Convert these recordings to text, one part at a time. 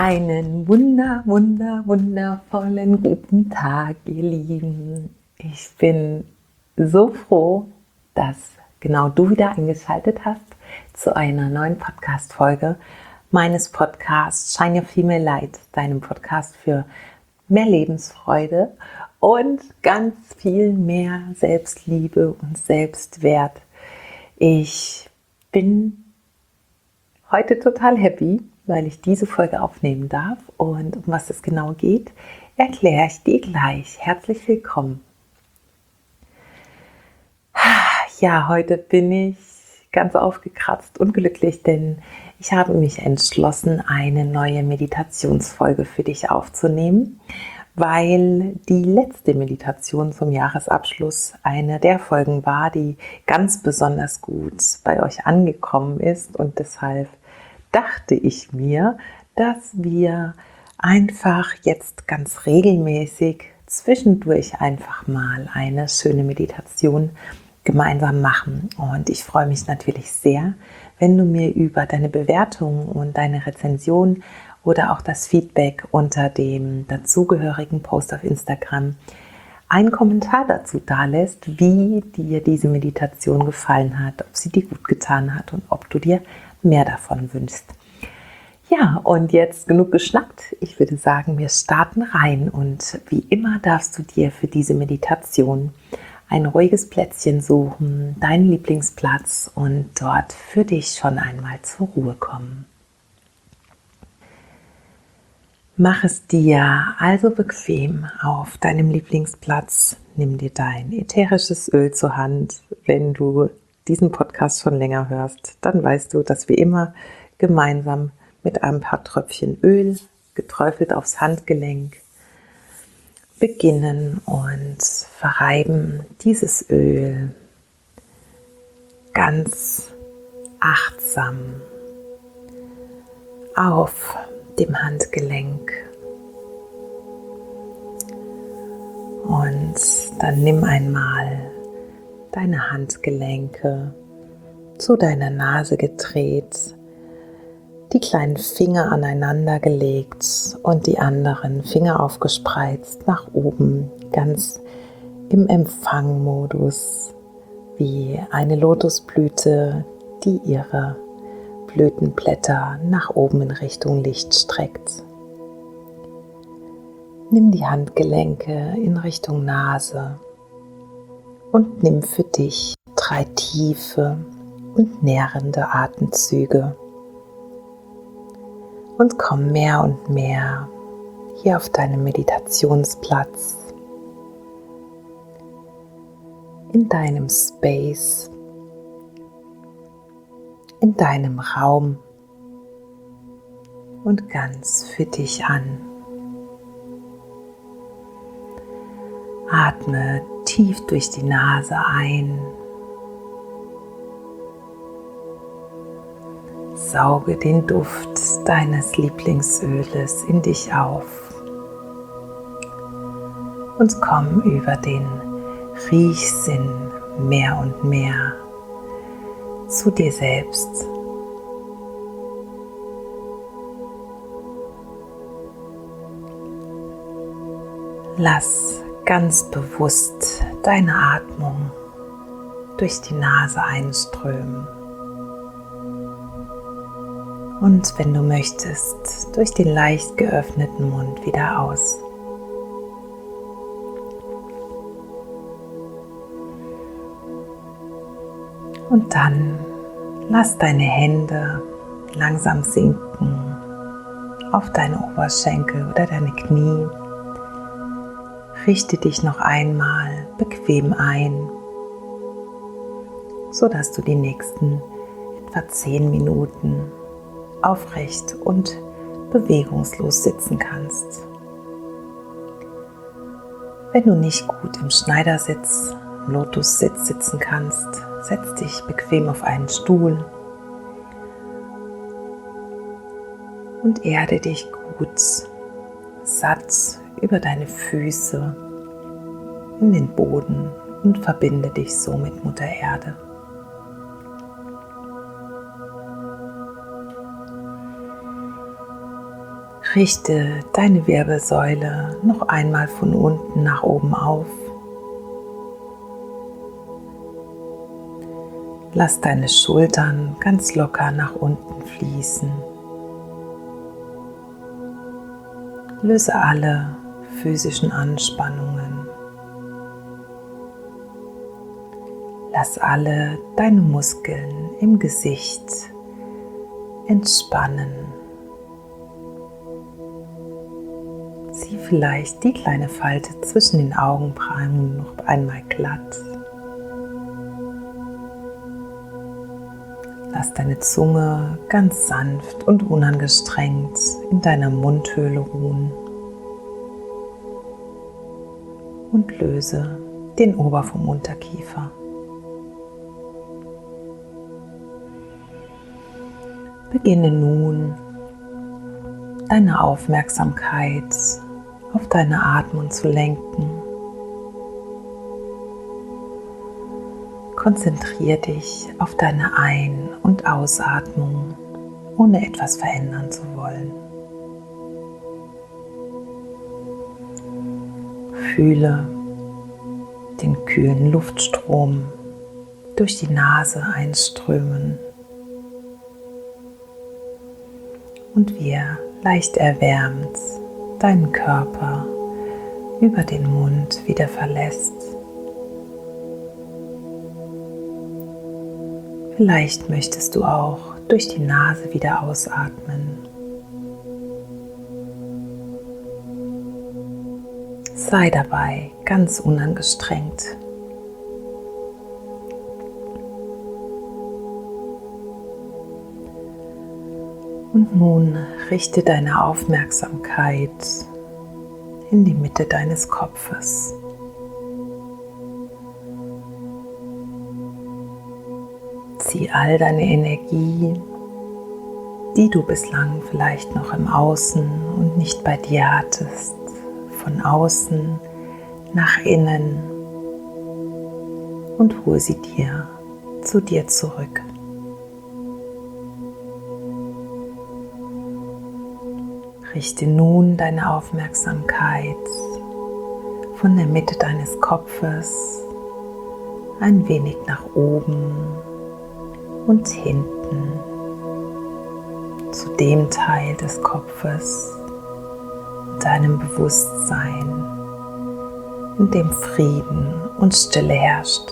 Einen wundervollen guten Tag, ihr Lieben. Ich bin so froh, dass genau du wieder eingeschaltet hast zu einer neuen Podcast-Folge meines Podcasts Shine Your Female Light, deinem Podcast für mehr Lebensfreude und ganz viel mehr Selbstliebe und Selbstwert. Ich bin heute total happy, weil ich diese Folge aufnehmen darf, und um was es genau geht, erkläre ich dir gleich. Herzlich willkommen. Ja, heute bin ich ganz aufgekratzt und glücklich, denn ich habe mich entschlossen, eine neue Meditationsfolge für dich aufzunehmen, weil die letzte Meditation zum Jahresabschluss eine der Folgen war, die ganz besonders gut bei euch angekommen ist, und deshalb dachte ich mir, dass wir einfach jetzt ganz regelmäßig zwischendurch einfach mal eine schöne Meditation gemeinsam machen. Und ich freue mich natürlich sehr, wenn du mir über deine Bewertung und deine Rezension oder auch das Feedback unter dem dazugehörigen Post auf Instagram einen Kommentar dazu dalässt, wie dir diese Meditation gefallen hat, ob sie dir gut getan hat und ob du dir mehr davon wünschst. Ja, und jetzt genug geschnackt. Ich würde sagen, wir starten rein, und wie immer darfst du dir für diese Meditation ein ruhiges Plätzchen suchen, deinen Lieblingsplatz, und dort für dich schon einmal zur Ruhe kommen. Mach es dir also bequem auf deinem Lieblingsplatz. Nimm dir dein ätherisches Öl zur Hand. Wenn du diesen Podcast schon länger hörst, dann weißt du, dass wir immer gemeinsam mit ein paar Tröpfchen Öl, geträufelt aufs Handgelenk, beginnen und verreiben dieses Öl ganz achtsam auf dem Handgelenk. Und dann nimm einmal deine Handgelenke zu deiner Nase gedreht, die kleinen Finger aneinander gelegt und die anderen Finger aufgespreizt nach oben, ganz im Empfangmodus, wie eine Lotusblüte, die ihre Blütenblätter nach oben in Richtung Licht streckt. Nimm die Handgelenke in Richtung Nase und nimm für dich 3 tiefe und nährende Atemzüge. Und komm mehr und mehr hier auf deinem Meditationsplatz, in deinem Space, in deinem Raum und ganz für dich an. Atme tief durch die Nase ein. Sauge den Duft deines Lieblingsöles in dich auf und komm über den Riechsinn mehr und mehr zu dir selbst. Lass ganz bewusst deine Atmung durch die Nase einströmen. Und wenn du möchtest, durch den leicht geöffneten Mund wieder aus. Und dann lass deine Hände langsam sinken auf deine Oberschenkel oder deine Knie. Richte dich noch einmal bequem ein, sodass du die nächsten etwa 10 Minuten aufrecht und bewegungslos sitzen kannst. Wenn du nicht gut im Schneidersitz, Lotussitz sitzen kannst, setz dich bequem auf einen Stuhl und erde dich gut satt über deine Füße in den Boden und verbinde dich so mit Mutter Erde. Richte deine Wirbelsäule noch einmal von unten nach oben auf. Lass deine Schultern ganz locker nach unten fließen. Löse alle physischen Anspannungen. Lass alle deine Muskeln im Gesicht entspannen. Zieh vielleicht die kleine Falte zwischen den Augenbrauen noch einmal glatt. Lass deine Zunge ganz sanft und unangestrengt in deiner Mundhöhle ruhen und löse den Ober- vom Unterkiefer. Beginne nun, deine Aufmerksamkeit auf deine Atmung zu lenken. Konzentriere dich auf deine Ein- und Ausatmung, ohne etwas verändern zu wollen. Fühle den kühlen Luftstrom durch die Nase einströmen und wie er leicht erwärmt deinen Körper über den Mund wieder verlässt. Vielleicht möchtest du auch durch die Nase wieder ausatmen. Sei dabei ganz unangestrengt. Und nun richte deine Aufmerksamkeit in die Mitte deines Kopfes. Zieh all deine Energie, die du bislang vielleicht noch im Außen und nicht bei dir hattest, von außen nach innen und hole sie dir zu dir zurück. Richte nun deine Aufmerksamkeit von der Mitte deines Kopfes ein wenig nach oben und hinten zu dem Teil des Kopfes, deinem Bewusstsein, in dem Frieden und Stille herrscht.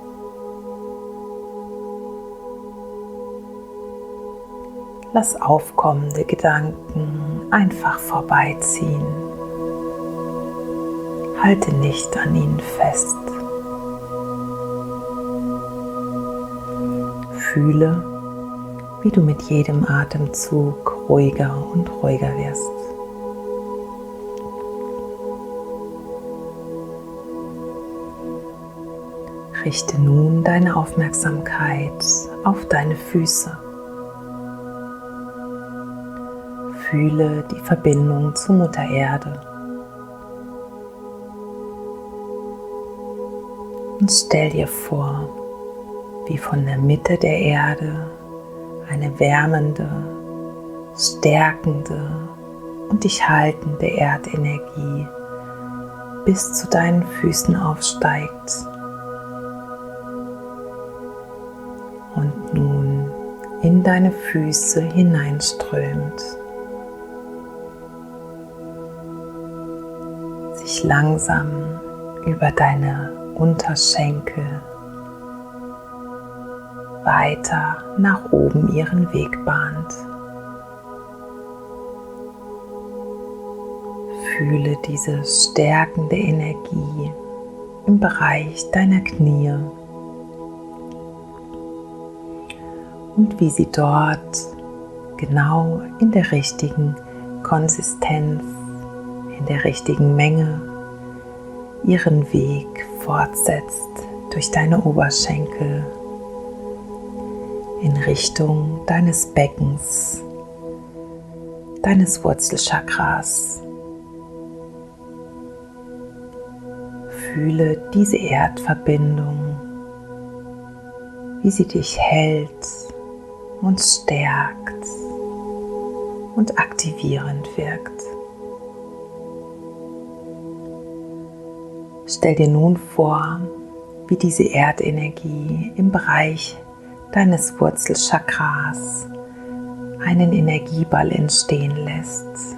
Lass aufkommende Gedanken einfach vorbeiziehen. Halte nicht an ihnen fest. Fühle, wie du mit jedem Atemzug ruhiger und ruhiger wirst. Richte nun deine Aufmerksamkeit auf deine Füße. Fühle die Verbindung zur Mutter Erde. Und stell dir vor, wie von der Mitte der Erde eine wärmende, stärkende und dich haltende Erdenergie bis zu deinen Füßen aufsteigt und nun in deine Füße hineinströmt, sich langsam über deine Unterschenkel weiter nach oben ihren Weg bahnt. Fühle diese stärkende Energie im Bereich deiner Knie und wie sie dort genau in der richtigen Konsistenz, in der richtigen Menge ihren Weg fortsetzt durch deine Oberschenkel in Richtung deines Beckens, deines Wurzelchakras. Fühle diese Erdverbindung, wie sie dich hält und stärkt und aktivierend wirkt. Stell dir nun vor, wie diese Erdenergie im Bereich deines Wurzelchakras einen Energieball entstehen lässt.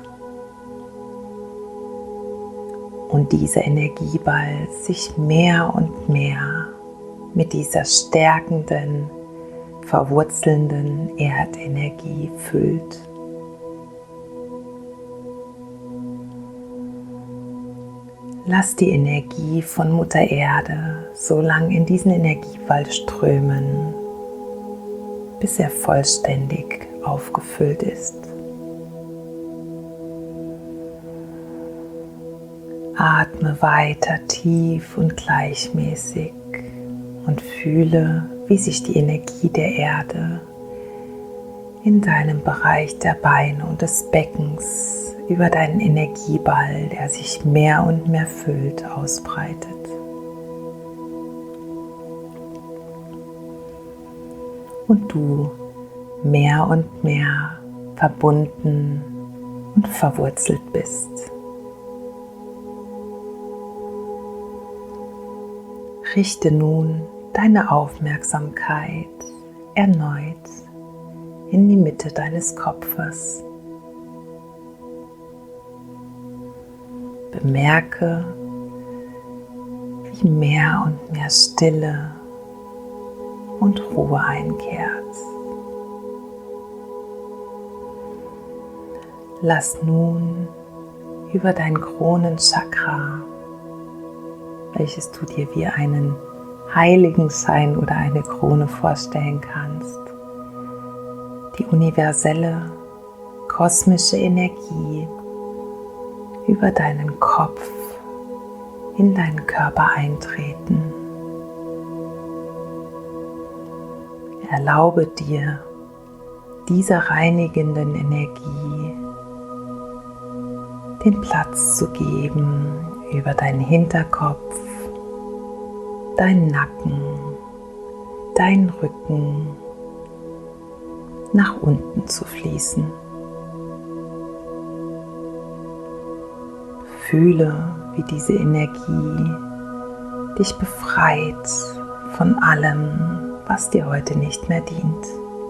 Und dieser Energieball sich mehr und mehr mit dieser stärkenden, verwurzelnden Erdenergie füllt. Lass die Energie von Mutter Erde so lange in diesen Energieball strömen, bis er vollständig aufgefüllt ist. Atme weiter tief und gleichmäßig und fühle, wie sich die Energie der Erde in deinem Bereich der Beine und des Beckens über deinen Energieball, der sich mehr und mehr füllt, ausbreitet. Und du mehr und mehr verbunden und verwurzelt bist. Richte nun deine Aufmerksamkeit erneut in die Mitte deines Kopfes. Bemerke, wie mehr und mehr Stille und Ruhe einkehrt. Lass nun über dein Kronenchakra, welches du dir wie einen Heiligenschein oder eine Krone vorstellen kannst, die universelle kosmische Energie über deinen Kopf in deinen Körper eintreten. Erlaube dir, dieser reinigenden Energie den Platz zu geben, über deinen Hinterkopf, deinen Nacken, deinen Rücken nach unten zu fließen. Fühle, wie diese Energie dich befreit von allem, was dir heute nicht mehr dient.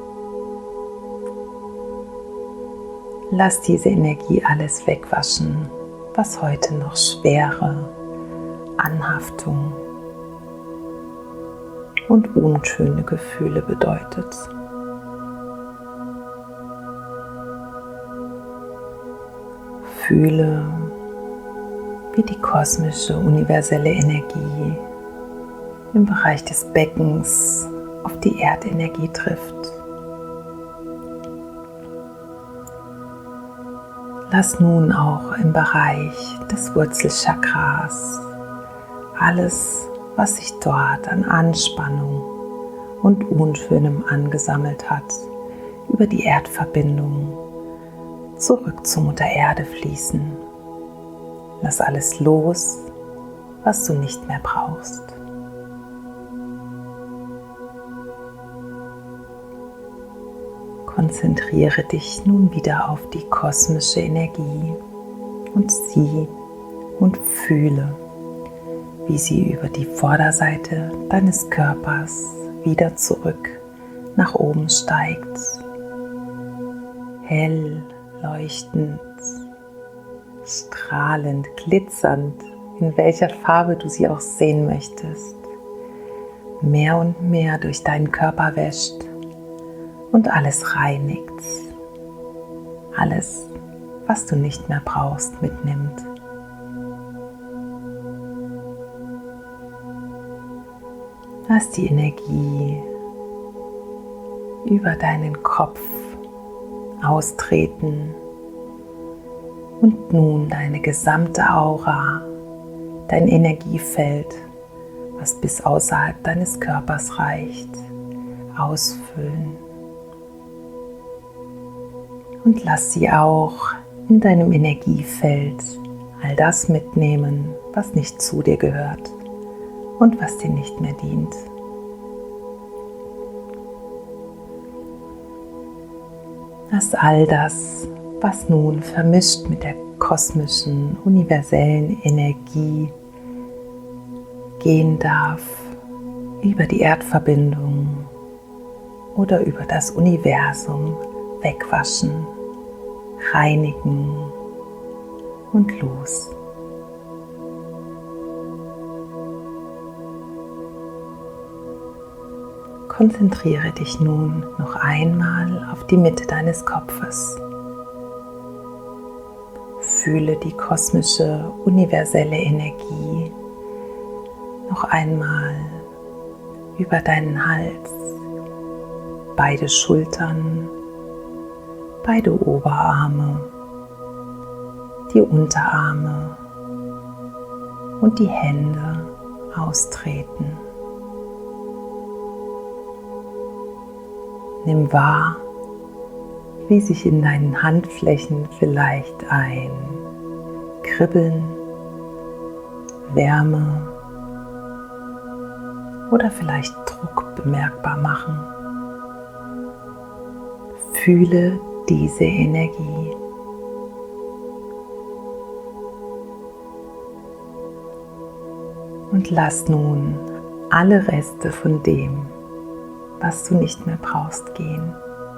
Lass diese Energie alles wegwaschen, was heute noch Schwere, Anhaftung und unschöne Gefühle bedeutet. Fühle, wie die kosmische, universelle Energie im Bereich des Beckens auf die Erdenergie trifft. Lass nun auch im Bereich des Wurzelchakras alles, was sich dort an Anspannung und Unschönem angesammelt hat, über die Erdverbindung zurück zur Mutter Erde fließen. Lass alles los, was du nicht mehr brauchst. Konzentriere dich nun wieder auf die kosmische Energie und sieh und fühle, wie sie über die Vorderseite deines Körpers wieder zurück nach oben steigt. Hell, leuchtend, strahlend, glitzernd, in welcher Farbe du sie auch sehen möchtest, mehr und mehr durch deinen Körper wäscht und alles reinigt, alles, was du nicht mehr brauchst, mitnimmt. Lass die Energie über deinen Kopf austreten und nun deine gesamte Aura, dein Energiefeld, was bis außerhalb deines Körpers reicht, ausfüllen. Und lass sie auch in deinem Energiefeld all das mitnehmen, was nicht zu dir gehört und was dir nicht mehr dient. Lass all das, was nun vermischt mit der kosmischen, universellen Energie gehen darf über die Erdverbindung oder über das Universum wegwaschen, reinigen und los. Konzentriere dich nun noch einmal auf die Mitte deines Kopfes. Fühle die kosmische, universelle Energie noch einmal über deinen Hals, beide Schultern, beide Oberarme, die Unterarme und die Hände austreten. Nimm wahr, wie sich in deinen Handflächen vielleicht ein Kribbeln, Wärme oder vielleicht Druck bemerkbar machen. Fühle diese Energie. Und lass nun alle Reste von dem, was du nicht mehr brauchst, gehen.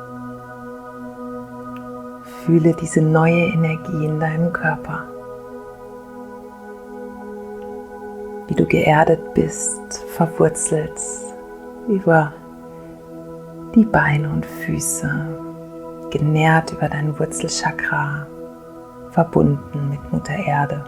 Fühle diese neue Energie in deinem Körper. Wie du geerdet bist, verwurzelt über die Beine und Füße, genährt über dein Wurzelchakra, verbunden mit Mutter Erde.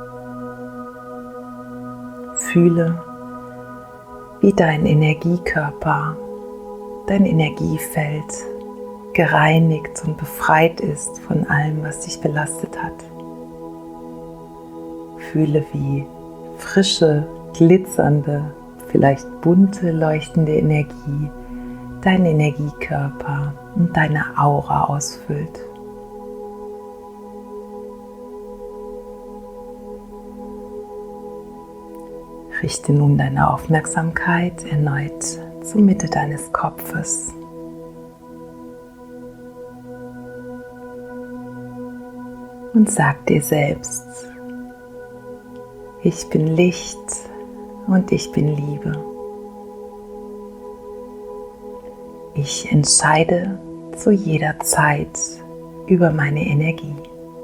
Fühle, wie dein Energiekörper, dein Energiefeld gereinigt und befreit ist von allem, was dich belastet hat. Fühle, wie frische, glitzernde, vielleicht bunte, leuchtende Energie deinen Energiekörper und deine Aura ausfüllt. Richte nun deine Aufmerksamkeit erneut zur Mitte deines Kopfes. Und sag dir selbst: Ich bin Licht und ich bin Liebe. Ich entscheide zu jeder Zeit über meine Energie.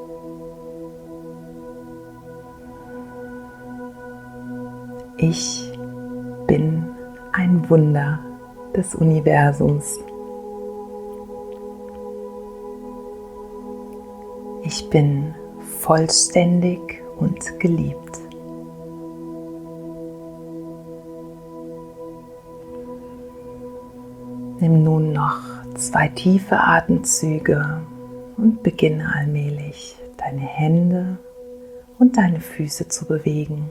Ich bin ein Wunder des Universums. Ich bin vollständig und geliebt. Nimm nun noch 2 tiefe Atemzüge und beginne allmählich deine Hände und deine Füße zu bewegen.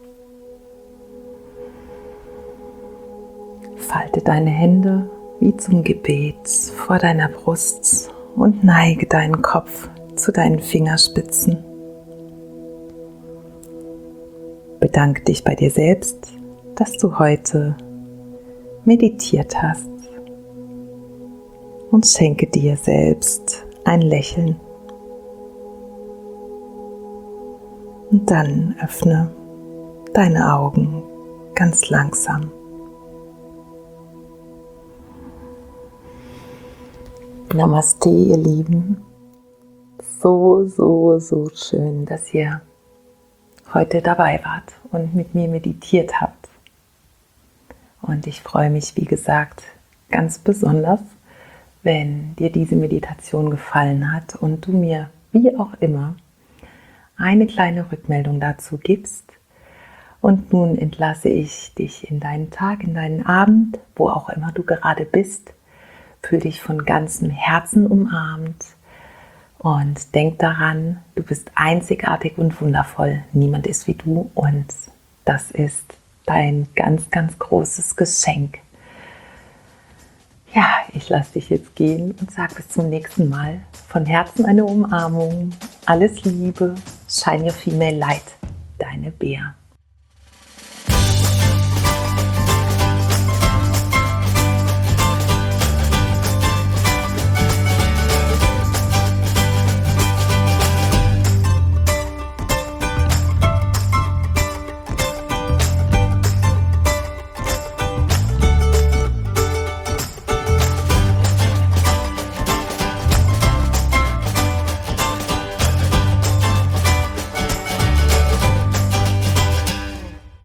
Falte deine Hände wie zum Gebet vor deiner Brust und neige deinen Kopf zu deinen Fingerspitzen. Bedanke dich bei dir selbst, dass du heute meditiert hast, und schenke dir selbst ein Lächeln. Und dann öffne deine Augen ganz langsam. Namaste, ihr Lieben. So schön, dass ihr heute dabei wart und mit mir meditiert habt. Und ich freue mich, wie gesagt, ganz besonders, wenn dir diese Meditation gefallen hat und du mir, wie auch immer, eine kleine Rückmeldung dazu gibst. Und nun entlasse ich dich in deinen Tag, in deinen Abend, wo auch immer du gerade bist. Fühl dich von ganzem Herzen umarmt und denk daran, du bist einzigartig und wundervoll. Niemand ist wie du und das ist dein ganz großes Geschenk. Ja, ich lasse dich jetzt gehen und sage bis zum nächsten Mal. Von Herzen eine Umarmung. Alles Liebe. Shine your female light. Deine Bea.